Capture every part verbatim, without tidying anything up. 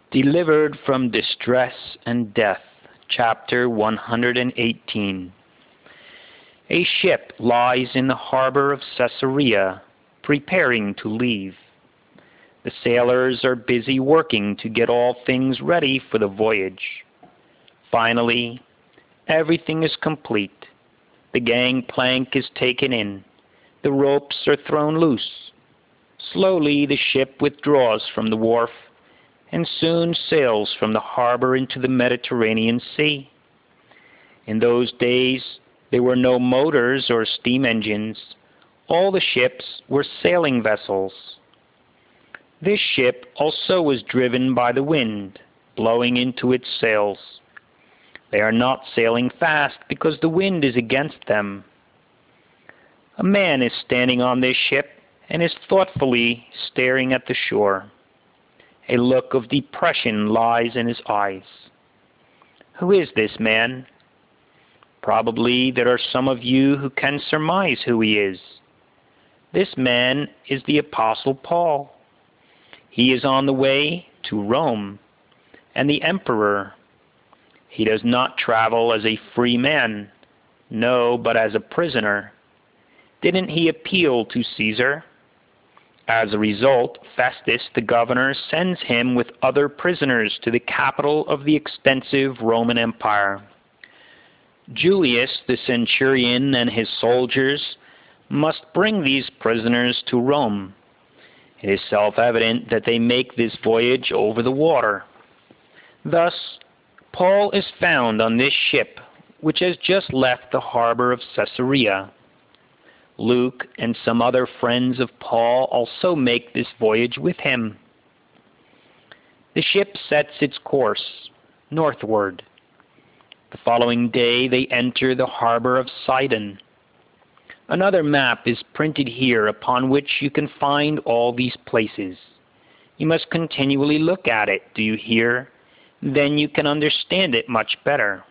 Delivered from distress and death. Chapter one hundred eighteen. A ship lies in the harbor of Caesarea, preparing to leave. The sailors are busy working to get all things ready for the voyage. Finally, everything is complete. The gangplank is taken in. The ropes are thrown loose. Slowly the ship withdraws from the wharf and soon sails from the harbor into the Mediterranean Sea. In those days, there were no motors or steam engines. All the ships were sailing vessels. This ship also was driven by the wind, blowing into its sails. They are not sailing fast because the wind is against them. A man is standing on this ship and is thoughtfully staring at the shore. A look of depression lies in his eyes. Who is this man? Probably there are some of you who can surmise who he is. This man is the Apostle Paul. He is on the way to Rome and the emperor. He does not travel as a free man, no, but as a prisoner. Didn't he appeal to Caesar? As a result, Festus, the governor, sends him with other prisoners to the capital of the extensive Roman Empire. Julius, the centurion, and his soldiers must bring these prisoners to Rome. It is self-evident that they make this voyage over the water. Thus, Paul is found on this ship, which has just left the harbor of Caesarea. Luke and some other friends of Paul also make this voyage with him. The ship sets its course northward. The following day they enter the harbor of Sidon. Another map is printed here upon which you can find all these places. You must continually look at it, do you hear? Then you can understand it much better.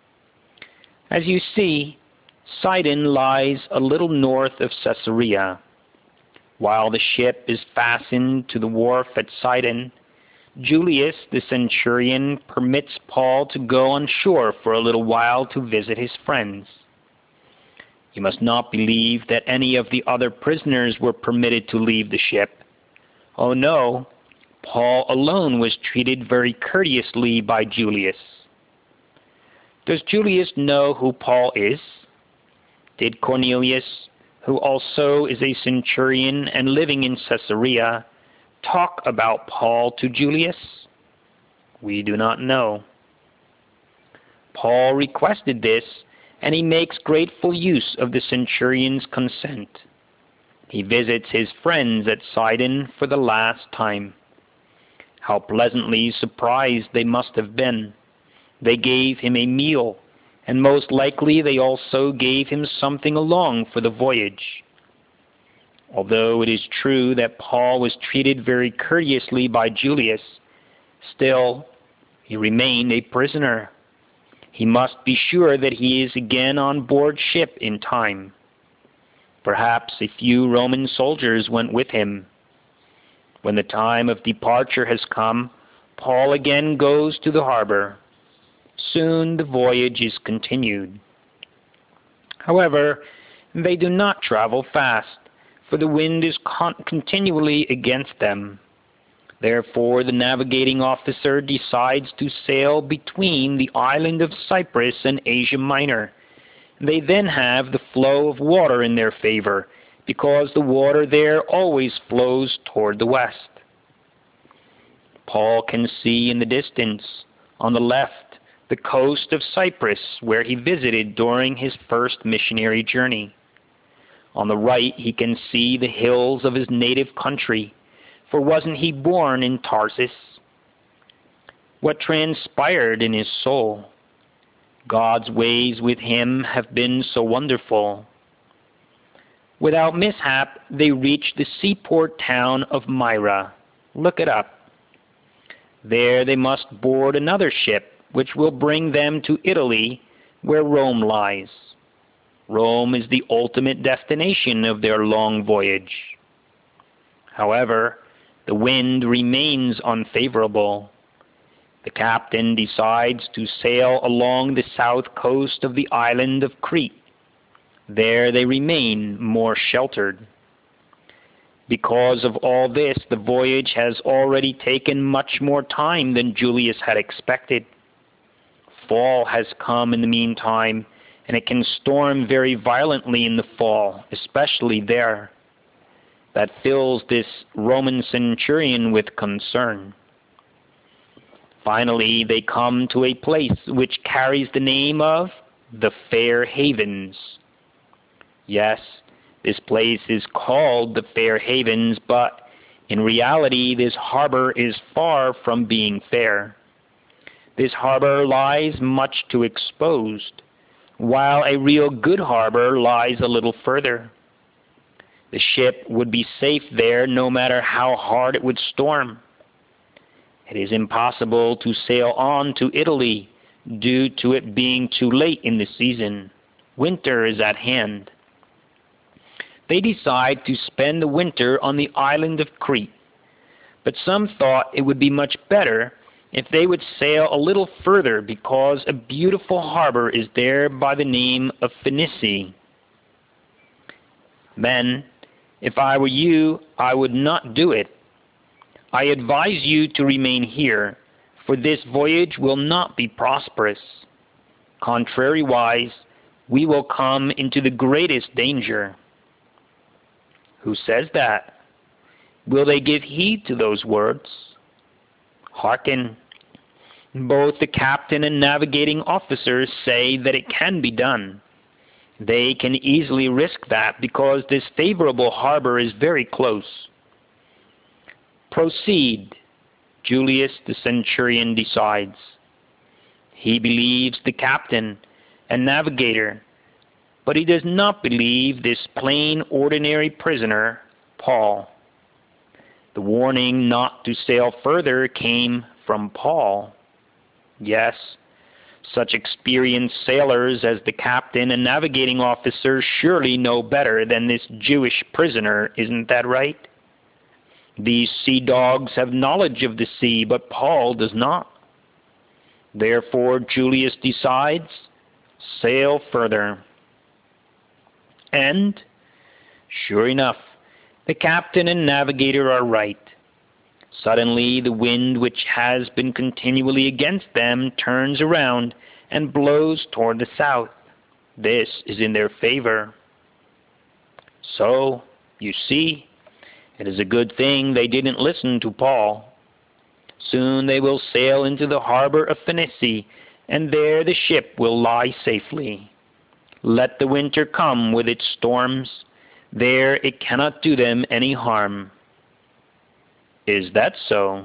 As you see, Sidon lies a little north of Caesarea. While the ship is fastened to the wharf at Sidon, Julius the centurion permits Paul to go on shore for a little while to visit his friends. You must not believe that any of the other prisoners were permitted to leave the ship. Oh no, Paul alone was treated very courteously by Julius. Does Julius know who Paul is? Did Cornelius, who also is a centurion and living in Caesarea, talk about Paul to Julius? We do not know. Paul requested this, and he makes grateful use of the centurion's consent. He visits his friends at Sidon for the last time. How pleasantly surprised they must have been. They gave him a meal, and most likely they also gave him something along for the voyage. Although it is true that Paul was treated very courteously by Julius, still he remained a prisoner. He must be sure that he is again on board ship in time. Perhaps a few Roman soldiers went with him. When the time of departure has come, Paul again goes to the harbor. Soon the voyage is continued. However, they do not travel fast, for the wind is con- continually against them. Therefore, the navigating officer decides to sail between the island of Cyprus and Asia Minor. They then have the flow of water in their favor, because the water there always flows toward the west. Paul can see in the distance, on the left, the coast of Cyprus, where he visited during his first missionary journey. On the right, he can see the hills of his native country, for wasn't he born in Tarsus? What transpired in his soul? God's ways with him have been so wonderful. Without mishap, they reach the seaport town of Myra. Look it up. There they must board another ship, which will bring them to Italy, where Rome lies. Rome is the ultimate destination of their long voyage. However, the wind remains unfavorable. The captain decides to sail along the south coast of the island of Crete. There they remain more sheltered. Because of all this, the voyage has already taken much more time than Julius had expected. Fall has come in the meantime, and it can storm very violently in the fall, especially there. That fills this Roman centurion with concern. Finally, they come to a place which carries the name of the Fair Havens. Yes, this place is called the Fair Havens, but in reality this harbor is far from being fair. This harbor lies much too exposed, while a real good harbor lies a little further. The ship would be safe there no matter how hard it would storm. It is impossible to sail on to Italy due to it being too late in the season. Winter is at hand. They decide to spend the winter on the island of Crete, but some thought it would be much better if they would sail a little further because a beautiful harbor is there by the name of Phoenicia. Men, if I were you, I would not do it. I advise you to remain here, for this voyage will not be prosperous. Contrariwise, we will come into the greatest danger. Who says that? Will they give heed to those words? Hearken. Both the captain and navigating officers say that it can be done. They can easily risk that because this favorable harbor is very close. Proceed, Julius the centurion decides. He believes the captain and navigator, but he does not believe this plain, ordinary prisoner, Paul. The warning not to sail further came from Paul. Yes, such experienced sailors as the captain and navigating officer surely know better than this Jewish prisoner, isn't that right? These sea dogs have knowledge of the sea, but Paul does not. Therefore Julius decides, sail further. And, sure enough, the captain and navigator are right. Suddenly the wind, which has been continually against them, turns around and blows toward the south. This is in their favor. So, you see, it is a good thing they didn't listen to Paul. Soon they will sail into the harbor of Phoenicia, and there the ship will lie safely. Let the winter come with its storms. There it cannot do them any harm. Is that so?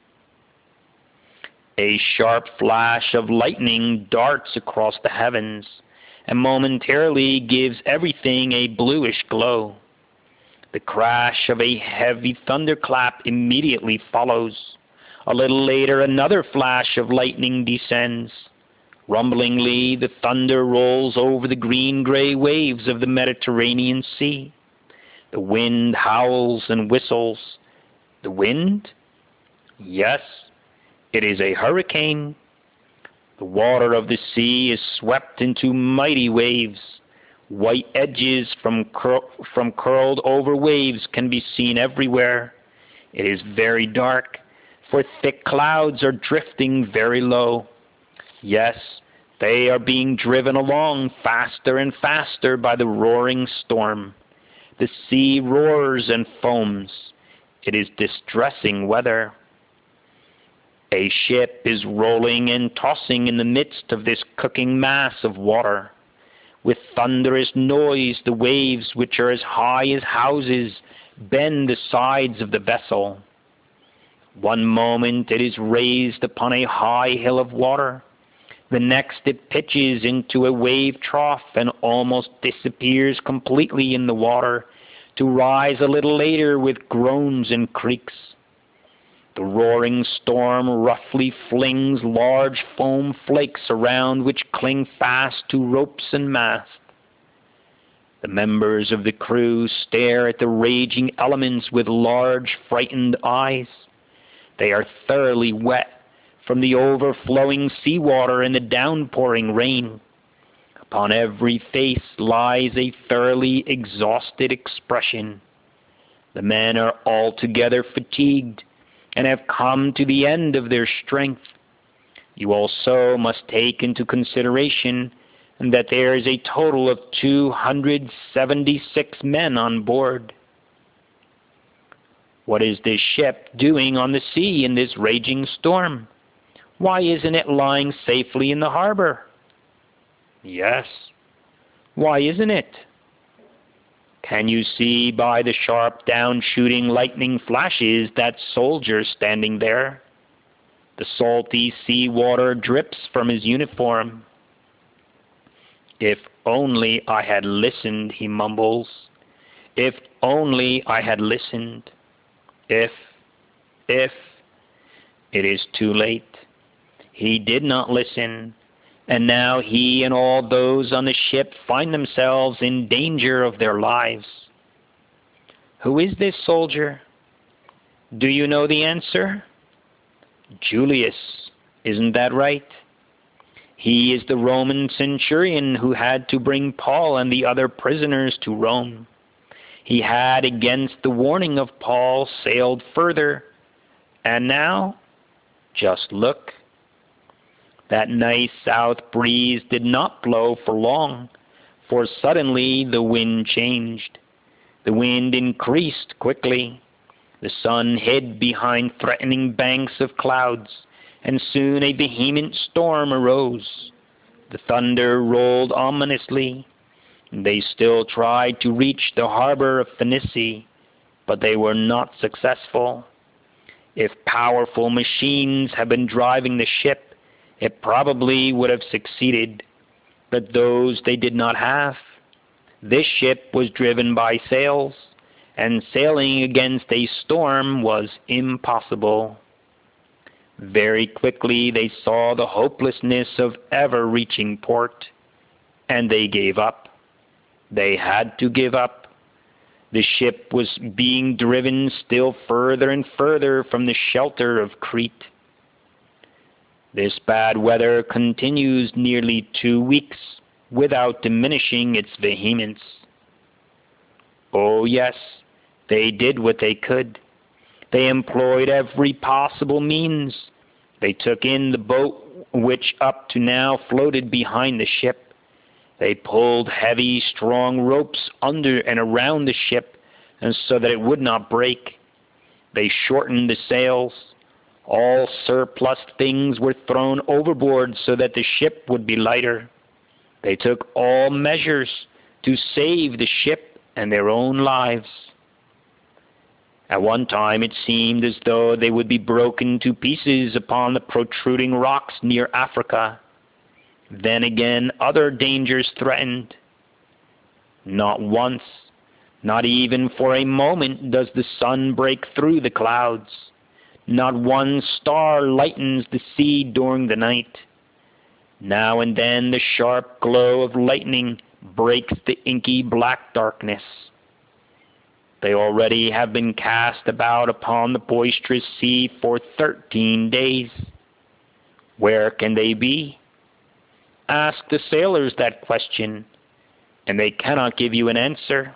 A sharp flash of lightning darts across the heavens, and momentarily gives everything a bluish glow. The crash of a heavy thunderclap immediately follows. A little later another flash of lightning descends. Rumblingly the thunder rolls over the green-gray waves of the Mediterranean Sea. The wind howls and whistles. The wind? Yes, it is a hurricane. The water of the sea is swept into mighty waves. White edges from, cur from curled over waves can be seen everywhere. It is very dark, for thick clouds are drifting very low. Yes, they are being driven along faster and faster by the roaring storm. The sea roars and foams. It is distressing weather. A ship is rolling and tossing in the midst of this cooking mass of water. With thunderous noise, the waves, which are as high as houses, bend the sides of the vessel. One moment it is raised upon a high hill of water. The next it pitches into a wave trough and almost disappears completely in the water, to rise a little later with groans and creaks. The roaring storm roughly flings large foam flakes around which cling fast to ropes and mast. The members of the crew stare at the raging elements with large, frightened eyes. They are thoroughly wet, from the overflowing seawater and the downpouring rain. Upon every face lies a thoroughly exhausted expression. The men are altogether fatigued and have come to the end of their strength. You also must take into consideration that there is a total of two hundred seventy-six men on board. What is this ship doing on the sea in this raging storm? Why isn't it lying safely in the harbor? Yes. Why isn't it? Can you see by the sharp down-shooting lightning flashes that soldier standing there? The salty sea water drips from his uniform. If only I had listened, he mumbles. If only I had listened. If, if, it is too late. He did not listen, and now he and all those on the ship find themselves in danger of their lives. Who is this soldier? Do you know the answer? Julius, isn't that right? He is the Roman centurion who had to bring Paul and the other prisoners to Rome. He had, against the warning of Paul, sailed further, and now, just look. That nice south breeze did not blow for long, for suddenly the wind changed. The wind increased quickly. The sun hid behind threatening banks of clouds, and soon a vehement storm arose. The thunder rolled ominously. They still tried to reach the harbor of Phoenicia, but they were not successful. If powerful machines had been driving the ship, it probably would have succeeded, but those they did not have. This ship was driven by sails, and sailing against a storm was impossible. Very quickly they saw the hopelessness of ever reaching port, and they gave up. They had to give up. The ship was being driven still further and further from the shelter of Crete. This bad weather continues nearly two weeks without diminishing its vehemence. Oh yes, they did what they could. They employed every possible means. They took in the boat which up to now floated behind the ship. They pulled heavy, strong ropes under and around the ship, and so that it would not break. They shortened the sails. All surplus things were thrown overboard so that the ship would be lighter. They took all measures to save the ship and their own lives. At one time it seemed as though they would be broken to pieces upon the protruding rocks near Africa. Then again other dangers threatened. Not once, not even for a moment, does the sun break through the clouds. Not one star lightens the sea during the night. Now and then the sharp glow of lightning breaks the inky black darkness. They already have been cast about upon the boisterous sea for thirteen days. Where can they be? Ask the sailors that question, and they cannot give you an answer.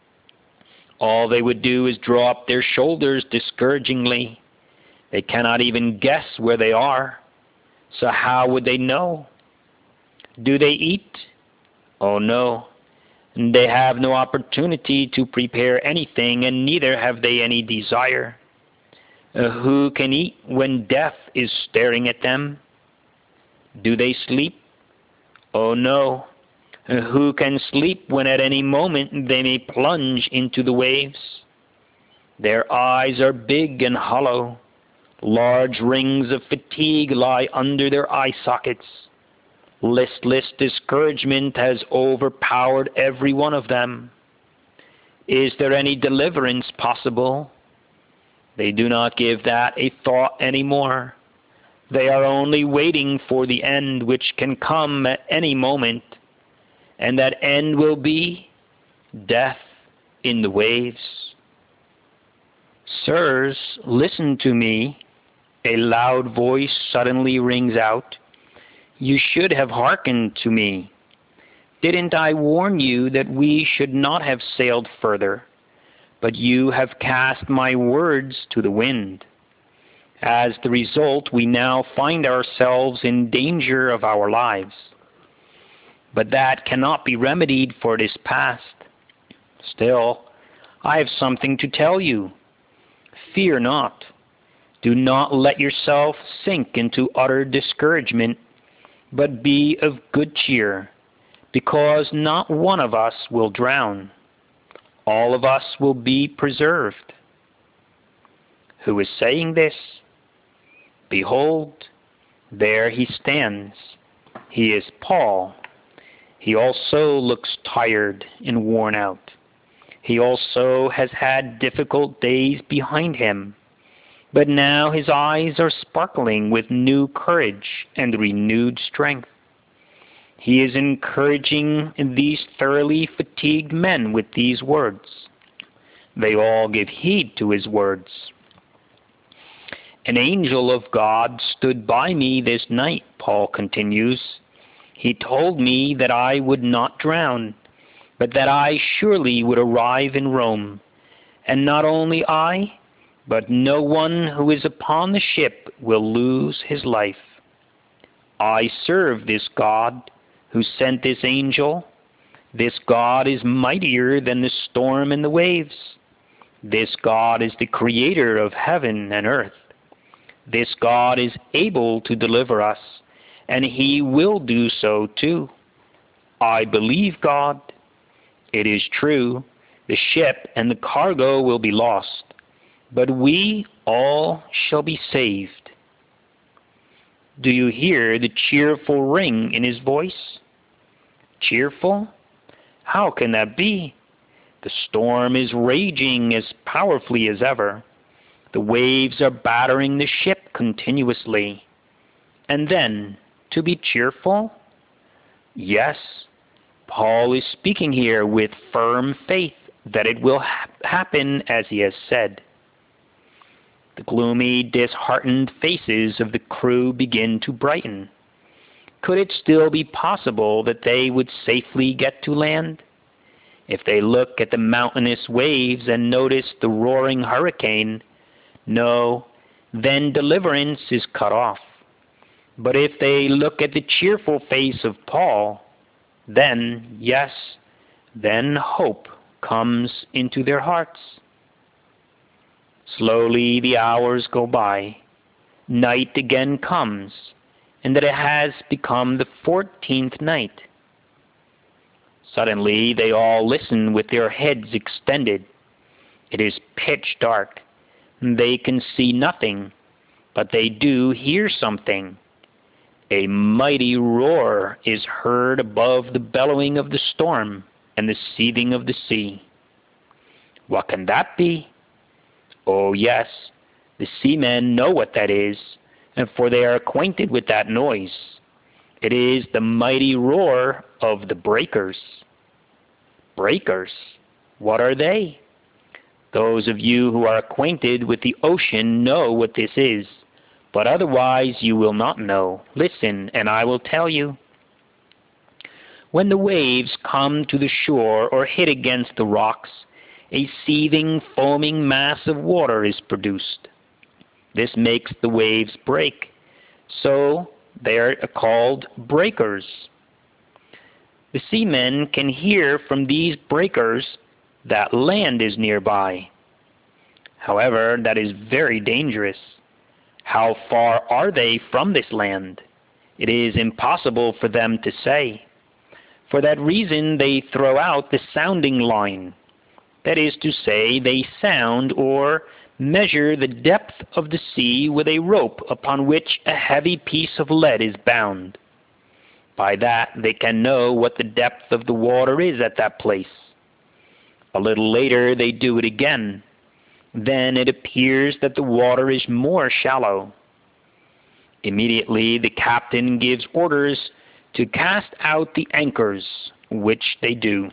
All they would do is draw up their shoulders discouragingly. They cannot even guess where they are, so how would they know? Do they eat? Oh no. They have no opportunity to prepare anything, and neither have they any desire. Uh, who can eat when death is staring at them? Do they sleep? Oh no. Uh, who can sleep when at any moment they may plunge into the waves? Their eyes are big and hollow. Large rings of fatigue lie under their eye sockets. Listless discouragement has overpowered every one of them. Is there any deliverance possible? They do not give that a thought anymore. They are only waiting for the end, which can come at any moment, and that end will be death in the waves. Sirs, listen to me. A loud voice suddenly rings out, "You should have hearkened to me. Didn't I warn you that we should not have sailed further? But you have cast my words to the wind." As the result, we now find ourselves in danger of our lives. But that cannot be remedied, for it is past. Still, I have something to tell you. Fear not. Do not let yourself sink into utter discouragement, but be of good cheer, because not one of us will drown. All of us will be preserved. Who is saying this? Behold, there he stands. He is Paul. He also looks tired and worn out. He also has had difficult days behind him, but now his eyes are sparkling with new courage and renewed strength. He is encouraging these thoroughly fatigued men with these words. They all give heed to his words. "An angel of God stood by me this night," Paul continues. "He told me that I would not drown, but that I surely would arrive in Rome. And not only I, but no one who is upon the ship will lose his life. I serve this God who sent this angel. This God is mightier than the storm and the waves. This God is the creator of heaven and earth. This God is able to deliver us, and he will do so too. I believe God. It is true, the ship and the cargo will be lost, but we all shall be saved." Do you hear the cheerful ring in his voice? Cheerful? How can that be? The storm is raging as powerfully as ever. The waves are battering the ship continuously. And then, to be cheerful? Yes, Paul is speaking here with firm faith that it will ha- happen as he has said. The gloomy, disheartened faces of the crew begin to brighten. Could it still be possible that they would safely get to land? If they look at the mountainous waves and notice the roaring hurricane, no, then deliverance is cut off. But if they look at the cheerful face of Paul, then, yes, then hope comes into their hearts. Slowly the hours go by. Night again comes, and that it has become the fourteenth night. Suddenly they all listen with their heads extended. It is pitch dark. They can see nothing, but they do hear something. A mighty roar is heard above the bellowing of the storm and the seething of the sea. What can that be? Oh yes, the seamen know what that is, and for they are acquainted with that noise. It is the mighty roar of the breakers. Breakers? What are they? Those of you who are acquainted with the ocean know what this is, but otherwise you will not know. Listen, and I will tell you. When the waves come to the shore or hit against the rocks, a seething, foaming mass of water is produced. This makes the waves break, so they are called breakers. The seamen can hear from these breakers that land is nearby. However, that is very dangerous. How far are they from this land? It is impossible for them to say. For that reason they throw out the sounding line. That is to say, they sound or measure the depth of the sea with a rope upon which a heavy piece of lead is bound. By that they can know what the depth of the water is at that place. A little later they do it again. Then it appears that the water is more shallow. Immediately the captain gives orders to cast out the anchors, which they do.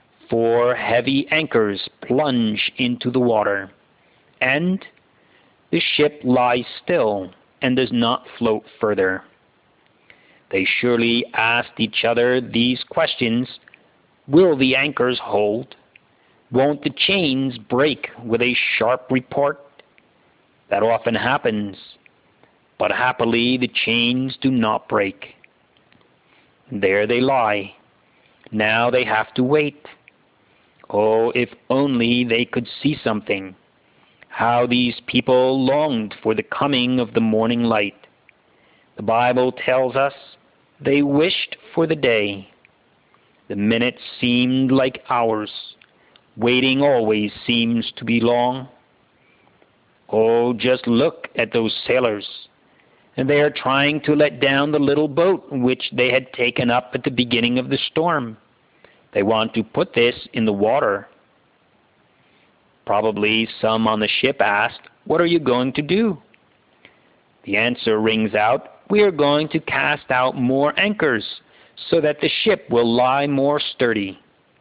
Four heavy anchors plunge into the water, and the ship lies still and does not float further. They surely asked each other these questions. Will the anchors hold? Won't the chains break with a sharp report? That often happens, but happily the chains do not break. There they lie. Now they have to wait. Oh, if only they could see something. How these people longed for the coming of the morning light. The Bible tells us they wished for the day. The minutes seemed like hours. Waiting always seems to be long. Oh, just look at those sailors. And they are trying to let down the little boat which they had taken up at the beginning of the storm. They want to put this in the water. Probably some on the ship asked, "What are you going to do?" The answer rings out, "We are going to cast out more anchors so that the ship will lie more sturdy."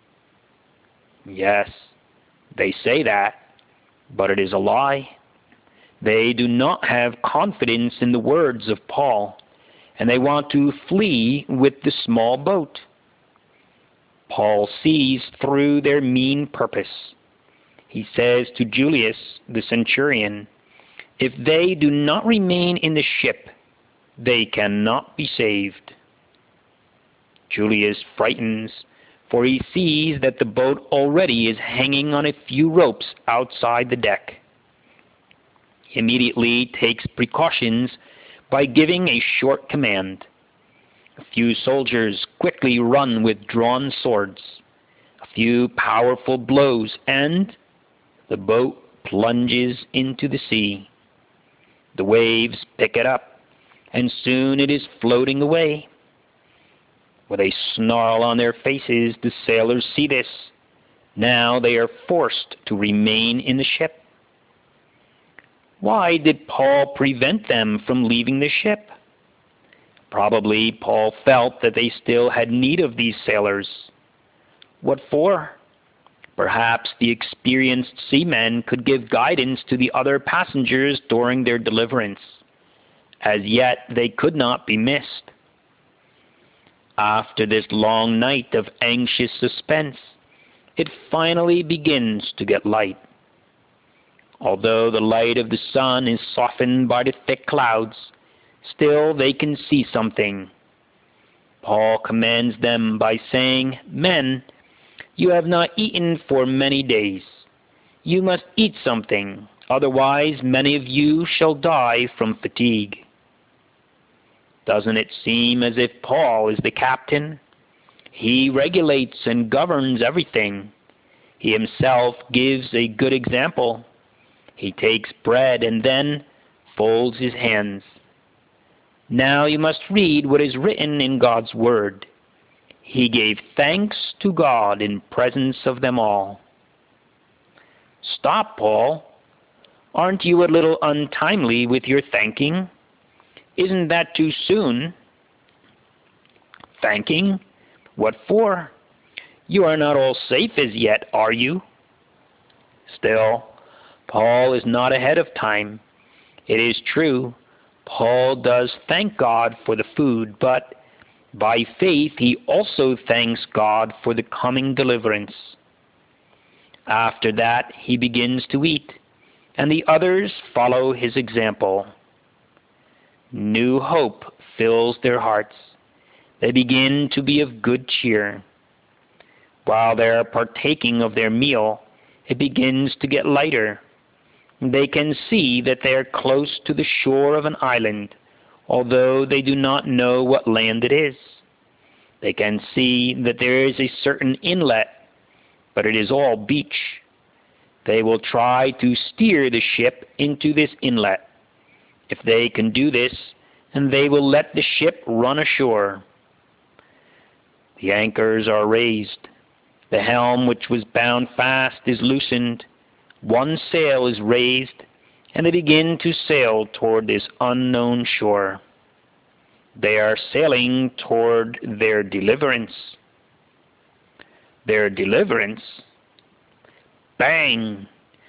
Yes, they say that, but it is a lie. They do not have confidence in the words of Paul, and they want to flee with the small boat. Paul sees through their mean purpose. He says to Julius the centurion, "If they do not remain in the ship, they cannot be saved." Julius frightens, for he sees that the boat already is hanging on a few ropes outside the deck. He immediately takes precautions by giving a short command. A few soldiers quickly run with drawn swords. A few powerful blows, and the boat plunges into the sea. The waves pick it up, and soon it is floating away. With a snarl on their faces, the sailors see this. Now they are forced to remain in the ship. Why did Paul prevent them from leaving the ship? Probably Paul felt that they still had need of these sailors. What for? Perhaps the experienced seamen could give guidance to the other passengers during their deliverance. As yet they could not be missed. After this long night of anxious suspense, it finally begins to get light. Although the light of the sun is softened by the thick clouds, still they can see something. Paul commands them by saying, "Men, you have not eaten for many days. You must eat something, otherwise many of you shall die from fatigue." Doesn't it seem as if Paul is the captain? He regulates and governs everything. He himself gives a good example. He takes bread and then folds his hands. Now you must read what is written in God's word. He gave thanks to God in presence of them all. Stop, Paul. Aren't you a little untimely with your thanking? Isn't that too soon? Thanking? What for? You are not all safe as yet, are you? Still, Paul is not ahead of time. It is true, Paul does thank God for the food, but by faith he also thanks God for the coming deliverance. After that he begins to eat, and the others follow his example. New hope fills their hearts. They begin to be of good cheer. While they are partaking of their meal, it begins to get lighter. They can see that they are close to the shore of an island, although they do not know what land it is. They can see that there is a certain inlet, but it is all beach. They will try to steer the ship into this inlet. If they can do this, and they will let the ship run ashore. The anchors are raised. The helm which was bound fast is loosened. One sail is raised, and they begin to sail toward this unknown shore. They are sailing toward their deliverance. Their deliverance? Bang!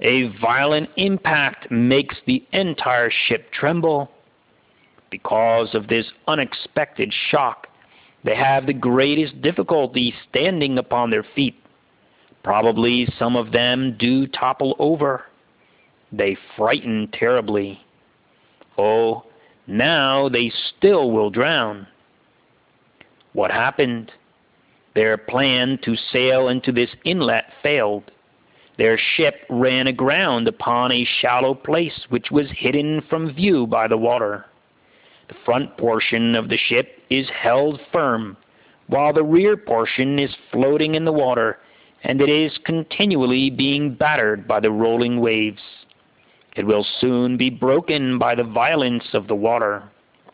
A violent impact makes the entire ship tremble. Because of this unexpected shock, they have the greatest difficulty standing upon their feet. Probably some of them do topple over. They frighten terribly. Oh, now they still will drown. What happened? Their plan to sail into this inlet failed. Their ship ran aground upon a shallow place which was hidden from view by the water. The front portion of the ship is held firm, while the rear portion is floating in the water, and it is continually being battered by the rolling waves. It will soon be broken by the violence of the water.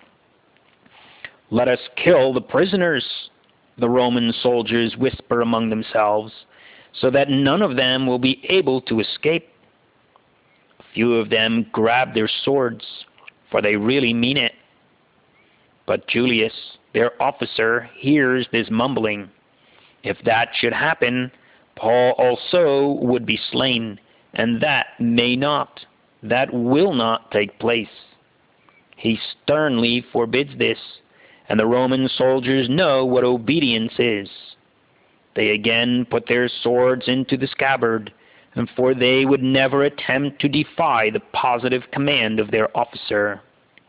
"Let us kill the prisoners," the Roman soldiers whisper among themselves, so that none of them will be able to escape. A few of them grab their swords, for they really mean it. But Julius, their officer, hears this mumbling. If that should happen, Paul also would be slain, and that may not, that will not take place. He sternly forbids this, and the Roman soldiers know what obedience is. They again put their swords into the scabbard, and for they would never attempt to defy the positive command of their officer.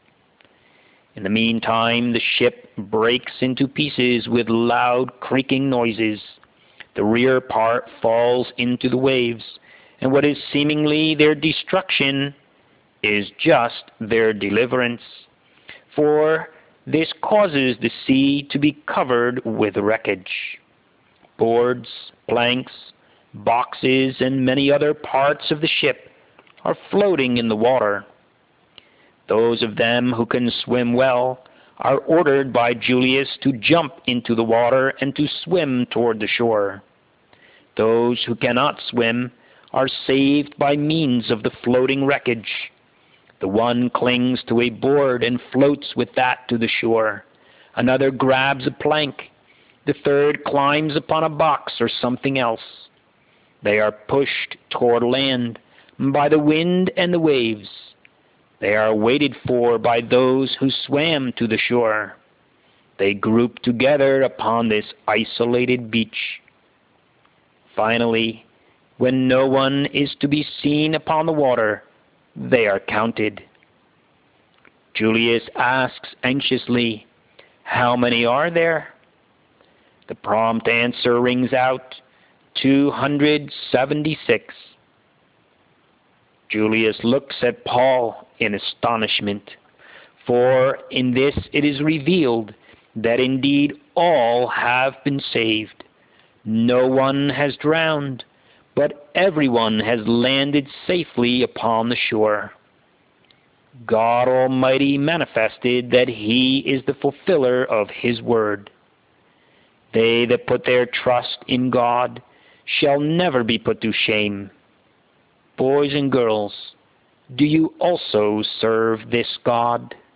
In the meantime, the ship breaks into pieces with loud creaking noises. The rear part falls into the waves, and what is seemingly their destruction is just their deliverance. For this causes the sea to be covered with wreckage. Boards, planks, boxes, and many other parts of the ship are floating in the water. Those of them who can swim well are ordered by Julius to jump into the water and to swim toward the shore. Those who cannot swim are saved by means of the floating wreckage. The one clings to a board and floats with that to the shore. Another grabs a plank. The third climbs upon a box or something else. They are pushed toward land by the wind and the waves. They are waited for by those who swam to the shore. They group together upon this isolated beach. Finally, when no one is to be seen upon the water, they are counted. Julius asks anxiously, "How many are there?" The prompt answer rings out, two hundred seventy-six. Julius looks at Paul in astonishment, for in this it is revealed that indeed all have been saved. No one has drowned, but everyone has landed safely upon the shore. God Almighty manifested that He is the fulfiller of His word. They that put their trust in God shall never be put to shame. Boys and girls, do you also serve this God?